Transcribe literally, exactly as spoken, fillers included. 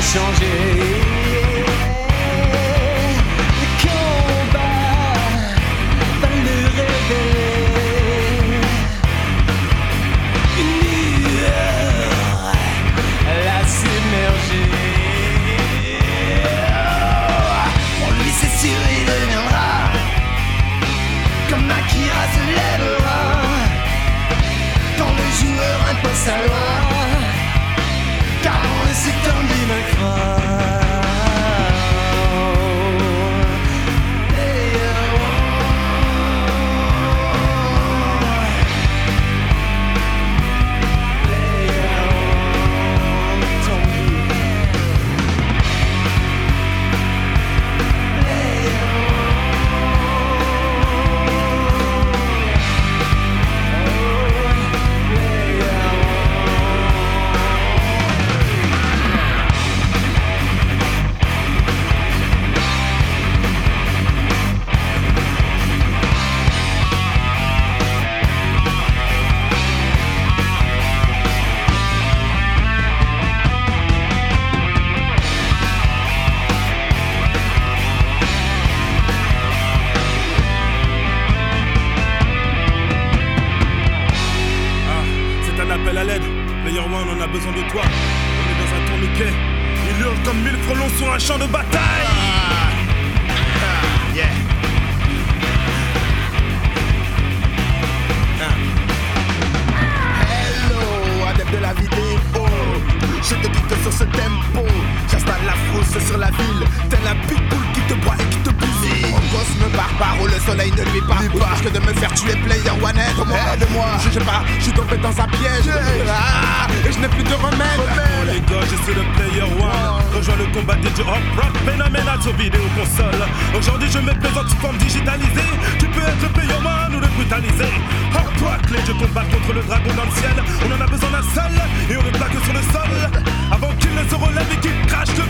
changer. Le combat va le révéler. Une lueur l'a submergé. Pour lui c'est sûr il deviendra comme Akira se lèvera quand le joueur impose sa loi, car dans le secteur du vaincra. Appel à l'aide, Player One, on a besoin de toi. On est dans un tourniquet, il hurle comme mille frelons sur un champ de bataille. Ah. Ah, yeah. Ah. Hello, adepte de la vidéo, je te dicte sur ce tempo. J'installe la frousse sur la ville, tel un pitbull qui te broie et qui te bousille. Au cosme barbare où le soleil ne lui pas, pas que de me faire tuer. Player One, aide-moi, aide-moi. Je sais pas, je suis tombé dans un piège, ah, et je n'ai plus de remède. Oh les gars, je suis le Player One. Rejoins le combat D J Hop Rock phénoménal sur vidéo console. Aujourd'hui je me présente sous forme digitalisée. Tu peux être le Player One ou le brutaliser. Hop Rock, les jeux combattent contre le dragon dans le ciel. On en a besoin d'un seul et on le plaque sur le sol avant qu'il ne se relève et qu'il crache le